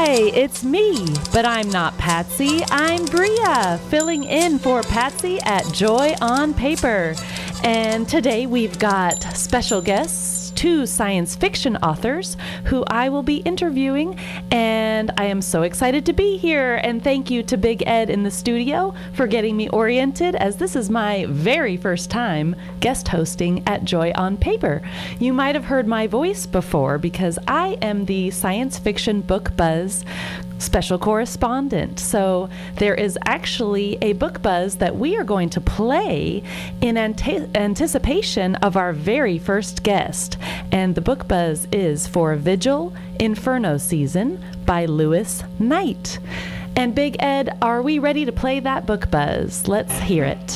It's me, but I'm not Patsy. I'm Bria, filling in for Patsy at Joy on Paper. And today we've got special guests, two science fiction authors who I will be interviewing, and I am so excited to be here. And thank you to Big Ed in the studio for getting me oriented, as this is my very first time guest hosting at Joy on Paper. You might have heard my voice before because I am the Science Fiction Book Buzz special correspondent. So there is actually a book buzz that we are going to play in anticipation of our very first guest. And the book buzz is for Vigil, Inferno Season by Lewis Knight. And Big Ed, are we ready to play that book buzz? Let's hear it.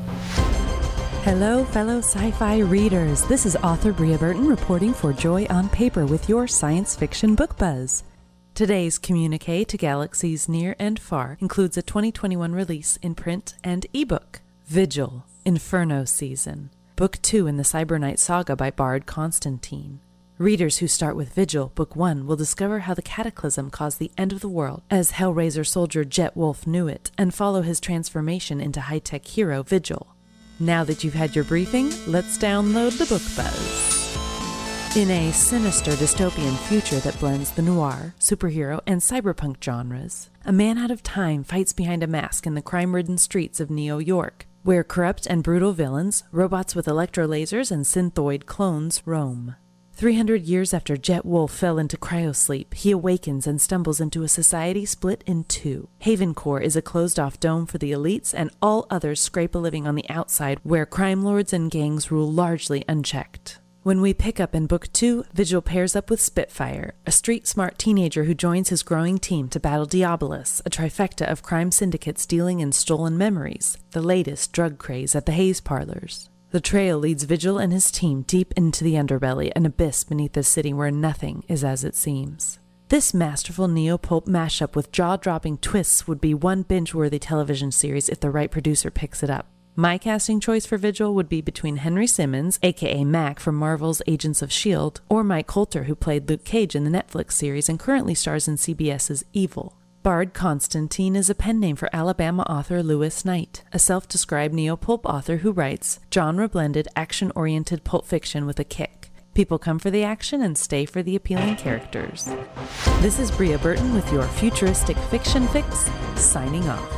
Hello, fellow sci-fi readers. This is author Bria Burton reporting for Joy on Paper with your science fiction book buzz. Today's communique to galaxies near and far includes a 2021 release in print and ebook, Vigil, Inferno Season, Book 2 in the Cyberknight Saga by Bard Constantine. Readers who start with Vigil, Book 1, will discover how the Cataclysm caused the end of the world, as Hellraiser soldier Jet Wolf knew it, and follow his transformation into high-tech hero Vigil. Now that you've had your briefing, let's download the book buzz. In a sinister dystopian future that blends the noir, superhero, and cyberpunk genres, a man out of time fights behind a mask in the crime-ridden streets of Neo York, where corrupt and brutal villains, robots with electrolasers, and synthoid clones roam. 300 years after Jet Wolf fell into cryosleep, he awakens and stumbles into a society split in two. Havencore is a closed-off dome for the elites, and all others scrape a living on the outside, where crime lords and gangs rule largely unchecked. When we pick up in Book 2, Vigil pairs up with Spitfire, a street-smart teenager who joins his growing team to battle Diabolus, a trifecta of crime syndicates dealing in stolen memories, the latest drug craze at the Haze Parlors. The trail leads Vigil and his team deep into the underbelly, an abyss beneath a city where nothing is as it seems. This masterful neo-pulp mashup with jaw-dropping twists would be one binge-worthy television series if the right producer picks it up. My casting choice for Vigil would be between Henry Simmons, aka Mac from Marvel's Agents of S.H.I.E.L.D., or Mike Coulter, who played Luke Cage in the Netflix series and currently stars in CBS's Evil. Bard Constantine is a pen name for Alabama author Lewis Knight, a self-described neo-pulp author who writes genre-blended, action-oriented pulp fiction with a kick. People come for the action and stay for the appealing characters. This is Bria Burton with your futuristic fiction fix, signing off.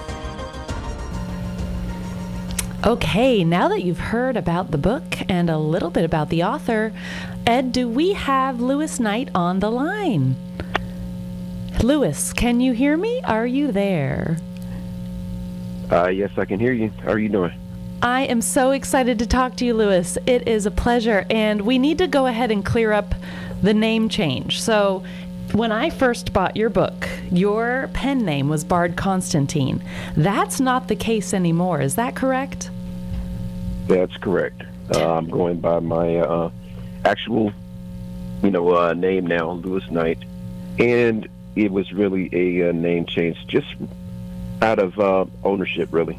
Okay, now that you've heard about the book and a little bit about the author, Ed, do we have Lewis Knight on the line? Lewis, can you hear me? Are you there? Yes, I can hear you. How are you doing? I am so excited to talk to you, Lewis. It is a pleasure, and we need to go ahead and clear up the name change. So, when I first bought your book, your pen name was Bard Constantine. That's not the case anymore. Is that correct? That's correct. I'm going by my actual, name now, Lewis Knight. And it was really a name change just out of ownership, really,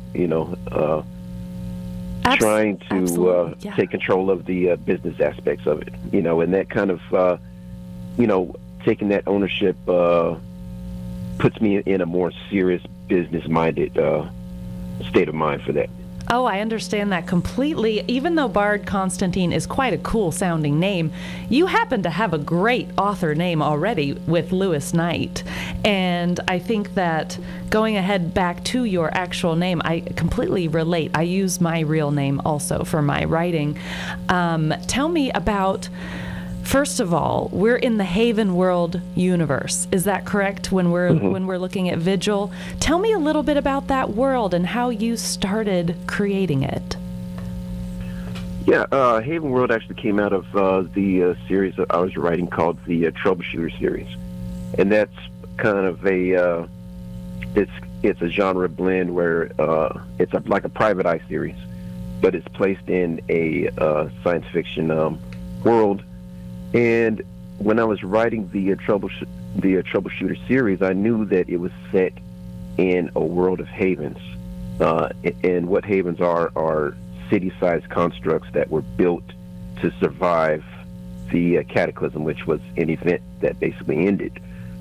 trying to take control of the business aspects of it, and that kind of, taking that ownership puts me in a more serious business-minded state of mind for that. Oh, I understand that completely. Even though Bard Constantine is quite a cool-sounding name, you happen to have a great author name already with Lewis Knight. And I think that going ahead back to your actual name, I completely relate. I use my real name also for my writing. Tell me about... First of all, we're in the Haven World universe. Is that correct? When we're looking at Vigil, tell me a little bit about that world and how you started creating it. Yeah, Haven World actually came out of the series that I was writing called the Troubleshooter series, and that's kind of a it's a genre blend where it's like a private eye series, but it's placed in a science fiction world. And when I was writing the Troubleshooter series, I knew that it was set in a world of havens. And what havens are city-sized constructs that were built to survive the cataclysm, which was an event that basically ended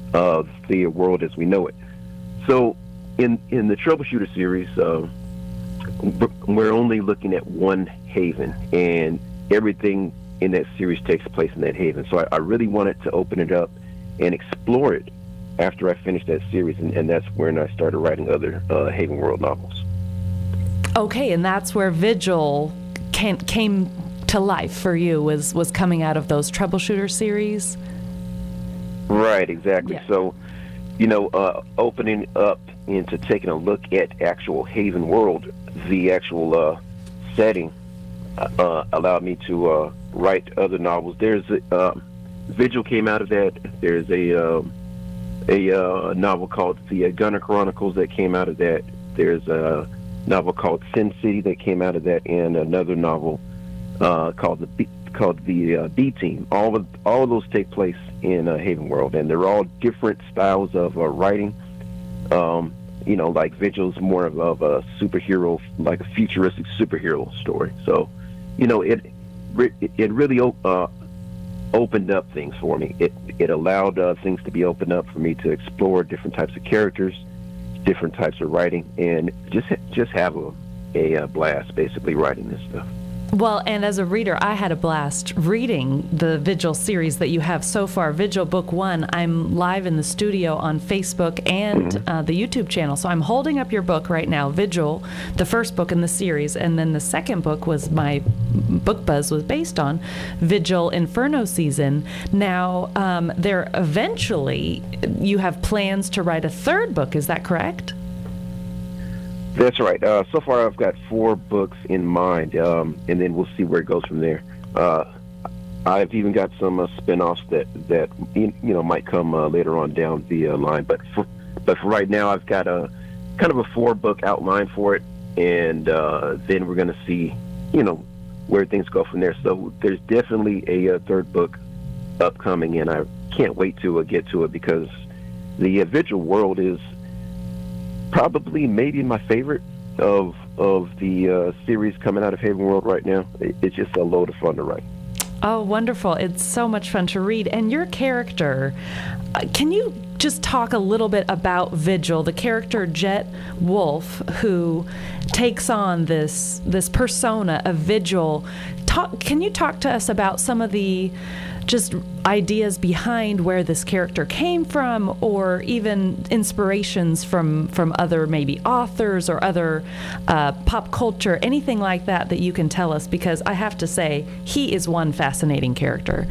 of the world as we know it. So in the Troubleshooter series, we're only looking at one haven, and everything in that series takes place in that haven. So I really wanted to open it up and explore it after I finished that series, and that's when I started writing other Haven World novels. Okay, and that's where Vigil came to life for you, was coming out of those Troubleshooter series? Right, exactly. Yeah. So, opening up into taking a look at actual Haven World, the actual setting allowed me to write other novels. There's Vigil came out of that. There's a novel called The Gunner Chronicles that came out of that. There's a novel called Sin City that came out of that, and another novel called the B Team. All of those take place in Haven World, and they're all different styles of writing. Like Vigil's more of a superhero, like a futuristic superhero story. So, it really opened up things for me. It allowed things to be opened up for me to explore different types of characters, different types of writing, and just have a blast basically writing this stuff. Well, and as a reader, I had a blast reading the Vigil series that you have so far. Vigil Book 1, I'm live in the studio on Facebook and the YouTube channel. So I'm holding up your book right now, Vigil, the first book in the series. And then the second book was my book buzz was based on, Vigil Inferno Season. Now, you have plans to write a third book. Is that correct? That's right. So far, I've got 4 books in mind, and then we'll see where it goes from there. I've even got some spin-offs that might come later on down the line. But for right now, I've got a kind of a 4-book outline for it, and then we're going to see, where things go from there. So there's definitely a third book upcoming, and I can't wait to get to it, because the Vigil world is probably maybe my favorite of the series coming out of Haven World right now. It's just a load of fun to write. Oh, wonderful. It's so much fun to read. And your character, can you just talk a little bit about Vigil, the character Jet Wolf, who takes on this persona of Vigil? Can you talk to us about some of the just ideas behind where this character came from, or even inspirations from other maybe authors or other pop culture, anything like that you can tell us? Because I have to say, he is one fascinating character.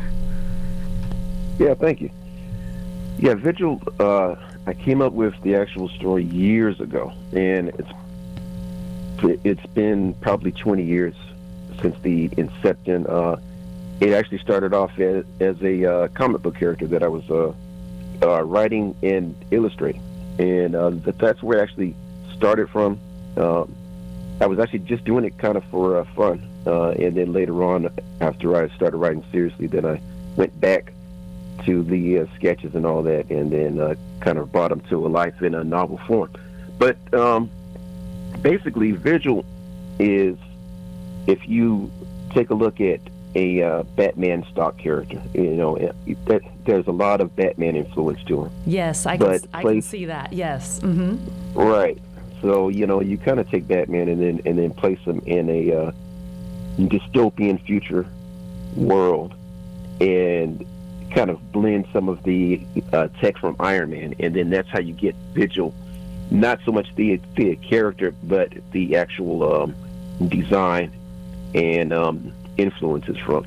Yeah, thank you. Yeah, Vigil, I came up with the actual story years ago, and it's been probably 20 years since the inception. It actually started off as a comic book character that I was writing and illustrating, and that's where it actually started from. I was actually just doing it kind of for fun, and then later on, after I started writing seriously, then I went back to the sketches and all that, and then kind of brought them to a life in a novel form. But basically, Vigil is, if you take a look at a Batman stock character, there's a lot of Batman influence to him. Yes, I can see that. Yes. Mm-hmm. Right. So you kind of take Batman and then place him in a dystopian future world, and kind of blend some of the tech from Iron Man, and then that's how you get Vigil. Not so much the character, but the actual design and influences from.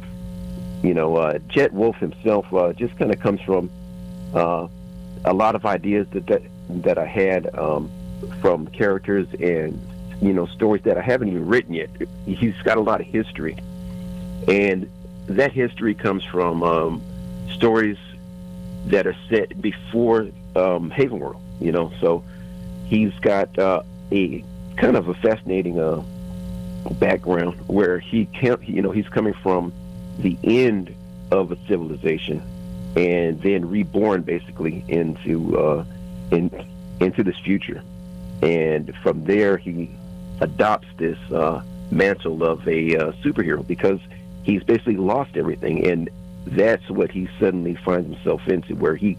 Jet Wolf himself just kind of comes from a lot of ideas that I had from characters and stories that I haven't even written yet. He's got a lot of history, and that history comes from stories that are set before Haven World. So he's got a kind of a fascinating background where he's coming from the end of a civilization and then reborn basically into this future, and from there he adopts this mantle of a superhero, because he's basically lost everything, and that's what he suddenly finds himself into, where he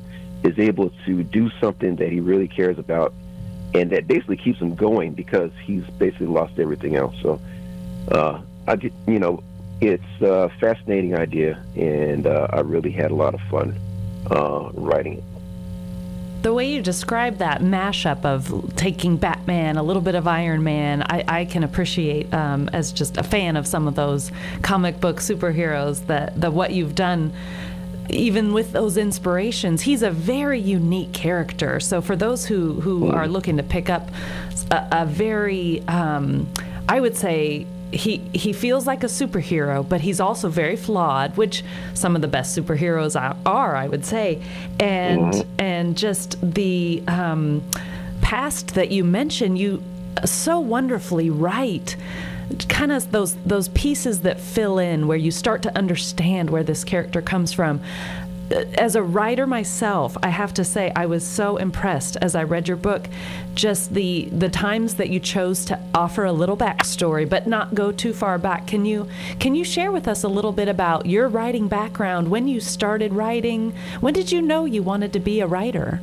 is able to do something that he really cares about, and that basically keeps him going because he's basically lost everything else. So I get, it's a fascinating idea, and I really had a lot of fun writing it. The way you describe that mashup of taking Batman, a little bit of Iron Man, I can appreciate as just a fan of some of those comic book superheroes, that what you've done, even with those inspirations. He's a very unique character. So for those who are looking to pick up a very, I would say, he feels like a superhero, but he's also very flawed, which some of the best superheroes are, I would say. And just the past that you mentioned, you so wonderfully write kind of those pieces that fill in, where you start to understand where this character comes from. As a writer myself, I have to say I was so impressed as I read your book, just the times that you chose to offer a little backstory but not go too far back. Can you share with us a little bit about your writing background, when you started writing? When did you know you wanted to be a writer?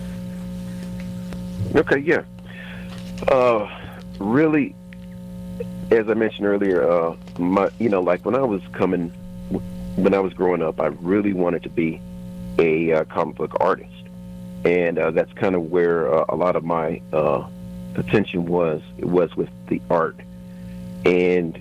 Okay, yeah. Really, as I mentioned earlier, like when I was growing up, I really wanted to be a comic book artist, and that's kind of where a lot of my attention was. It was with the art, and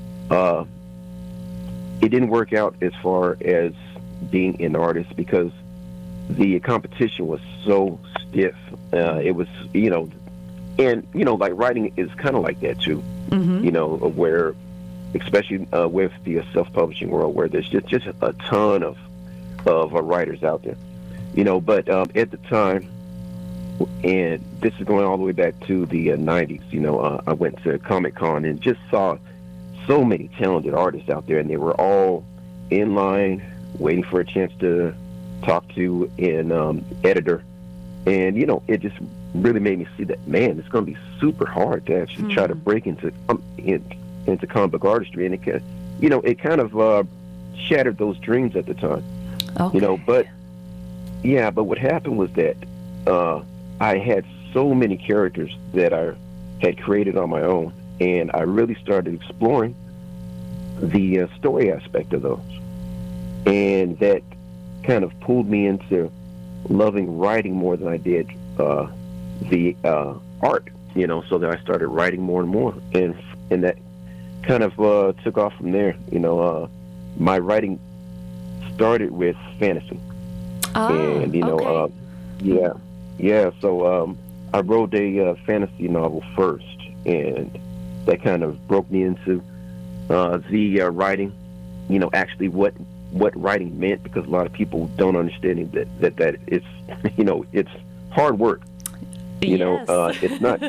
it didn't work out as far as being an artist because the competition was so stiff. It was, like writing is kind of like that too. Mm-hmm. Where, especially with the self-publishing world, where there's just a ton of writers out there, But at the time, and this is going all the way back to the 90s, I went to Comic-Con and just saw so many talented artists out there, and they were all in line waiting for a chance to talk to an editor. And, it just really made me see that, man, it's going to be super hard to actually try to break into comic book artistry, and it kind of shattered those dreams at the time. Okay. But what happened was that I had so many characters that I had created on my own, and I really started exploring the story aspect of those, and that kind of pulled me into loving writing more than I did the art, so that I started writing more and more, and that kind of took off from there. My writing started with fantasy, and okay. So I wrote a fantasy novel first, and that kind of broke me into the writing. Actually, what writing meant, because a lot of people don't understand that it's it's hard work. Yes. It's not.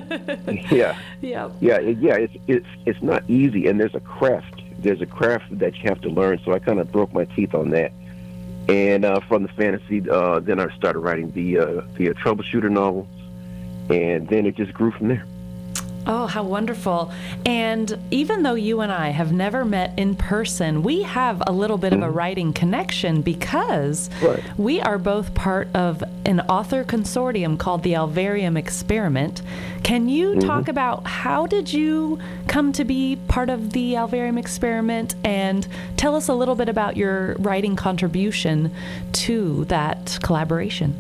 It's not easy, and there's a craft. There's a craft that you have to learn. So I kind of broke my teeth on that, and from the fantasy, then I started writing the troubleshooter novels, and then it just grew from there. Oh, how wonderful. And even though you and I have never met in person, we have a little bit of a writing connection, because we are both part of an author consortium called the Alvarium Experiment. Can you talk about how did you come to be part of the Alvarium Experiment, and tell us a little bit about your writing contribution to that collaboration?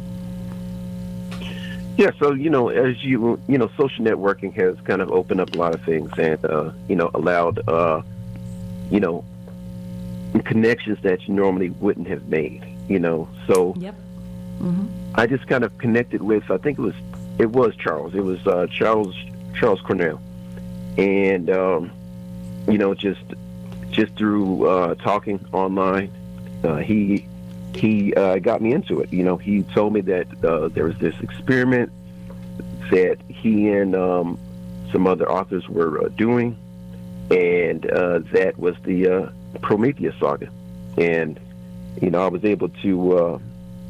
Yeah, so, as social networking has kind of opened up a lot of things, and, allowed, connections that you normally wouldn't have made, So yep. Mm-hmm. I just kind of connected with, I think it was Charles. It was Charles Cornell. And, just through talking online, he got me into it. He told me that there was this experiment that he and some other authors were doing, and that was the Prometheus saga. And I was able to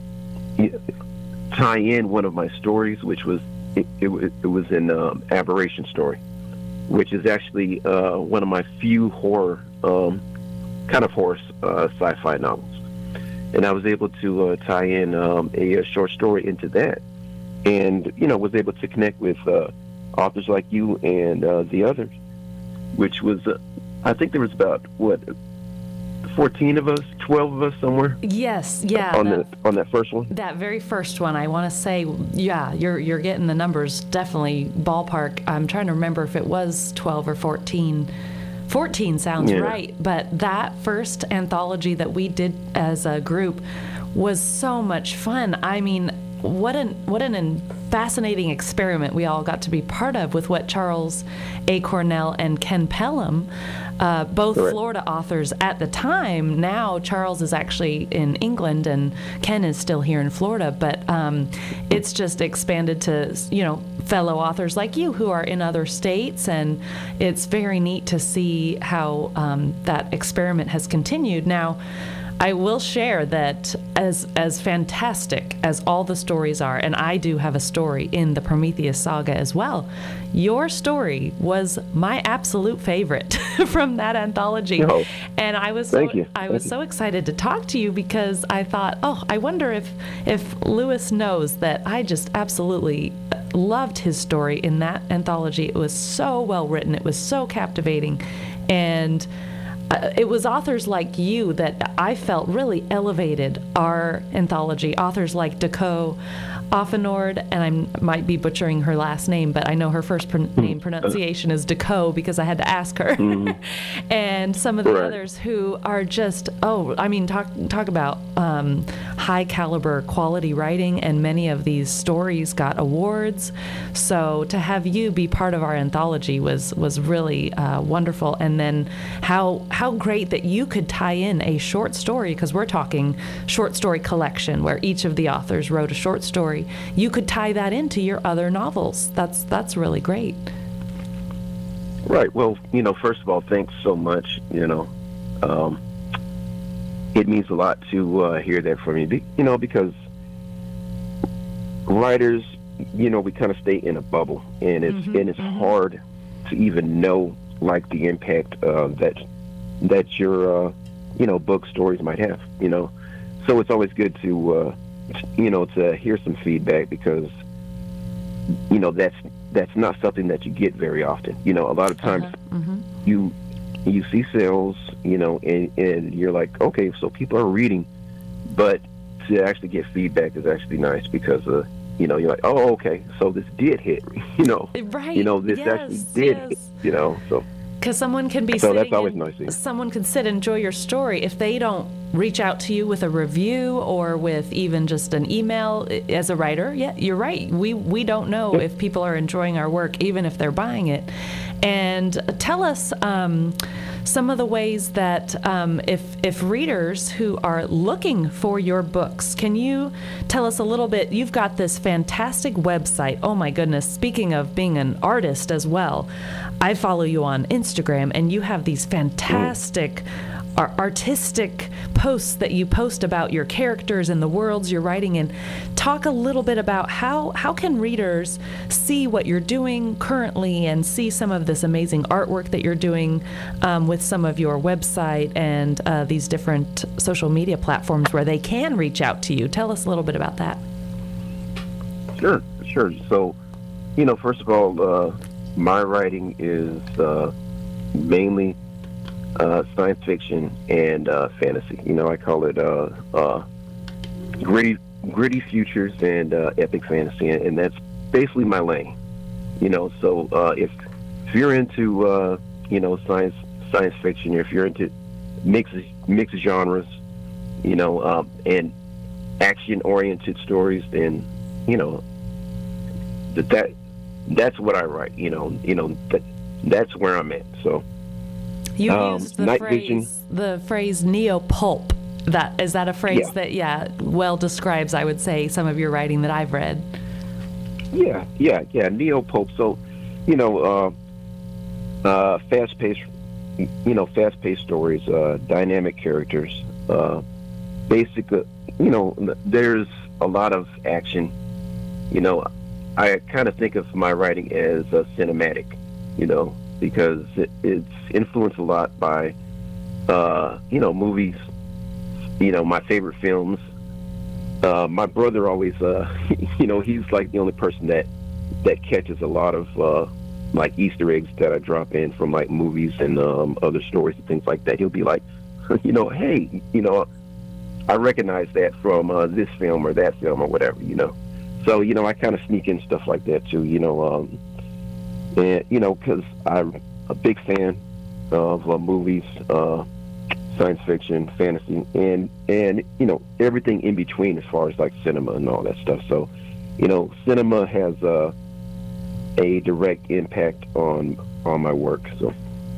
tie in one of my stories, which was it was an aberration story, which is actually one of my few horror sci-fi novels. and I was able to tie in a short story into that, and was able to connect with authors like you and the others, which was I think there was about 14 of us, 12 of us somewhere. Yes, yeah. On that first one. That very first one, I want to say, yeah, you're getting the numbers definitely ballpark. I'm trying to remember if it was 12 or 14. 14 sounds right, but that first anthology that we did as a group was so much fun. I mean, what an fascinating experiment we all got to be part of with what Charles A. Cornell and Ken Pelham, both Florida authors at the time. Now Charles is actually in England and Ken is still here in Florida, but it's just expanded to, fellow authors like you who are in other states, and it's very neat to see how that experiment has continued. Now, I will share that as fantastic as all the stories are, and I do have a story in the Prometheus saga as well, your story was my absolute favorite from that anthology. Oh, and I was so excited to talk to you because I thought, I wonder if Lewis knows that I just absolutely loved his story in that anthology. It was so well written. It was so captivating. And it was authors like you that I felt really elevated our anthology. Authors like Decaux Offenord, and I might be butchering her last name, but I know her first name pronunciation is Decaux because I had to ask her. And some of the others who are just, talk about high caliber quality writing, and many of these stories got awards. So to have you be part of our anthology was really wonderful. And then how great that you could tie in a short story, because we're talking short story collection where each of the authors wrote a short story. You could tie that into your other novels. That's really great. Right. Well, first of all, thanks so much. It means a lot to hear that from you. Because writers, we kind of stay in a bubble, and it's hard to even know like the impact that your book stories might have. So it's always good to to hear some feedback, because that's not something that you get very often. A lot of times you see sales, and you're like, okay, so people are reading, but to actually get feedback is actually nice, because you're like, oh, okay, so this did hit, right? This actually did hit, so. Because someone can be that's always nice. Someone can sit and enjoy your story. If they don't reach out to you with a review or with even just an email as a writer, yeah, you're right. We don't know if people are enjoying our work, even if they're buying it. And tell us some of the ways that if readers who are looking for your books, can you tell us a little bit? You've got this fantastic website. Oh my goodness, speaking of being an artist as well, I follow you on Instagram, and you have these fantastic artistic posts that you post about your characters and the worlds you're writing in. Talk a little bit about how can readers see what you're doing currently and see some of this amazing artwork that you're doing with some of your website and these different social media platforms where they can reach out to you. Tell us a little bit about that. Sure. So, first of all, my writing is mainly science fiction and fantasy. I call it gritty futures and epic fantasy, and that's basically my lane. So if you're into science fiction, or if you're into mixed genres, and action oriented stories, then that's what I write. That's where I'm at. So. You used the phrase neo-pulp. Is that a phrase that well describes, I would say, some of your writing that I've read? Yeah, neo-pulp. So, fast-paced stories, dynamic characters. Basically, there's a lot of action. I kind of think of my writing as cinematic, because it's influenced a lot by, movies, my favorite films. My brother always, he's like the only person that catches a lot of like Easter eggs that I drop in from like movies and other stories and things like that. He'll be like, hey, I recognize that from this film or that film or whatever. So I kind of sneak in stuff like that too. And because I'm a big fan of movies, science fiction, fantasy, and everything in between as far as like cinema and all that stuff. So cinema has a direct impact on my work. So,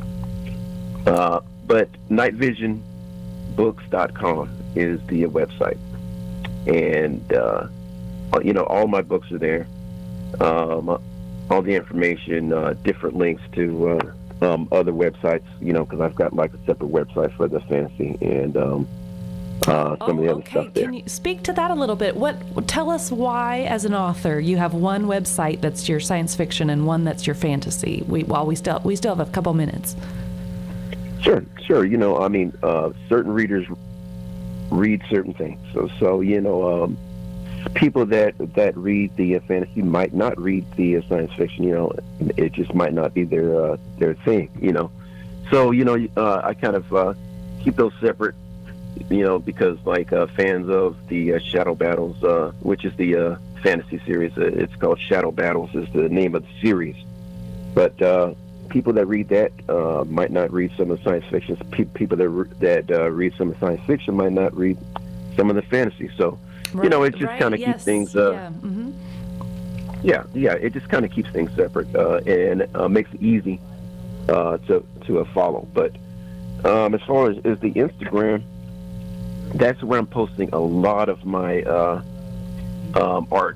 but nightvisionbooks.com is the website, and all my books are there. All the information, different links to other websites, because I've got like a separate website for the fantasy and some of the other stuff there. Can you speak to that a little bit? Tell us why, as an author, you have one website that's your science fiction and one that's your fantasy. We still have a couple minutes. Sure. Certain readers read certain things. So people that read the fantasy might not read the science fiction. It just might not be their thing. So I kind of keep those separate. Because like fans of the Shadow Battles, which is the fantasy series, it's called Shadow Battles is the name of the series. But people that read that might not read some of the science fiction. People that read some of the science fiction might not read some of the fantasy. So it just kind of keeps things. It just kind of keeps things separate and makes it easy to follow. But as far as the Instagram, that's where I'm posting a lot of my art.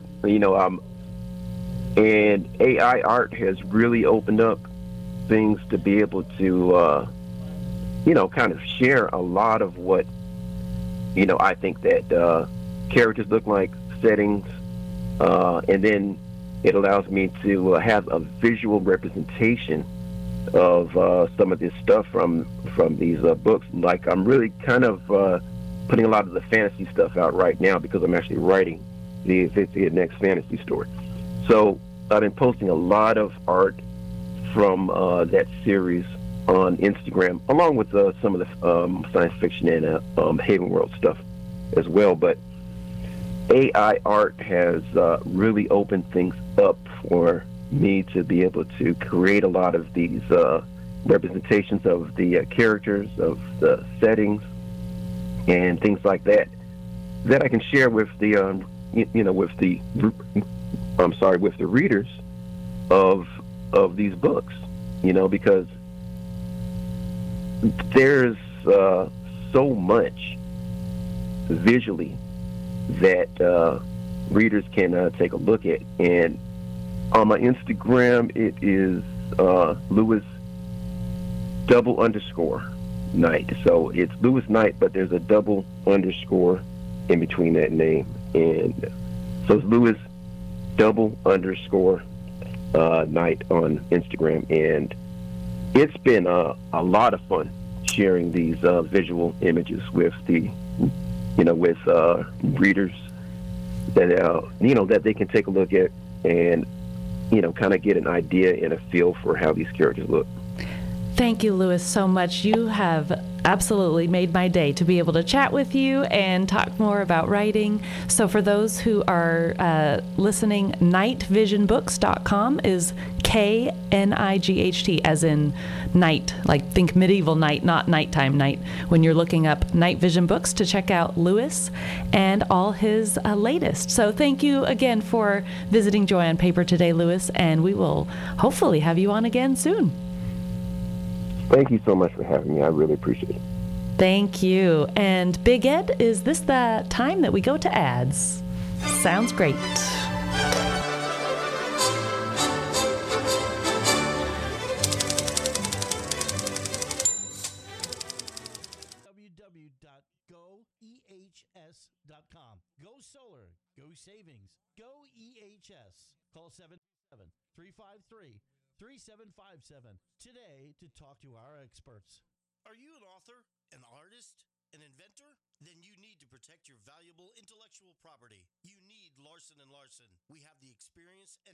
And AI art has really opened up things to be able to, kind of share a lot of what, I think that characters look like, settings, and then it allows me to have a visual representation of some of this stuff from these books. Like I'm really kind of putting a lot of the fantasy stuff out right now because I'm actually writing the 50th next fantasy story. So I've been posting a lot of art from that series on Instagram, along with some of the science fiction and Haven World stuff as well. But AI art has really opened things up for me to be able to create a lot of these representations of the characters, of the settings, and things like that I can share with the with the readers of these books, because there's so much visually that readers can take a look at. And on my Instagram, it is Lewis _Knight. So it's Lewis Knight, but there's a double underscore in between that name. And so it's Lewis _Knight on Instagram. And it's been a lot of fun sharing these visual images with the, with readers that, that they can take a look at and, kind of get an idea and a feel for how these characters look. Thank you, Lewis, so much. You have absolutely made my day to be able to chat with you and talk more about writing. So for those who are listening, nightvisionbooks.com is KNIGHT, as in night, like think medieval night, not nighttime night, when you're looking up Night Vision Books to check out Lewis and all his latest. So thank you again for visiting Joy on Paper today, Lewis, and we will hopefully have you on again soon. Thank you so much for having me. I really appreciate it. Thank you. And Big Ed, is this the time that we go to ads? Sounds great. www.goehs.com. Go solar. Go savings. Go EHS. Call 77353. 3757 today to talk to our experts. Are you an author, an artist, An inventor? Then you need to protect your valuable intellectual property. You need Larson & Larson. We have the experience and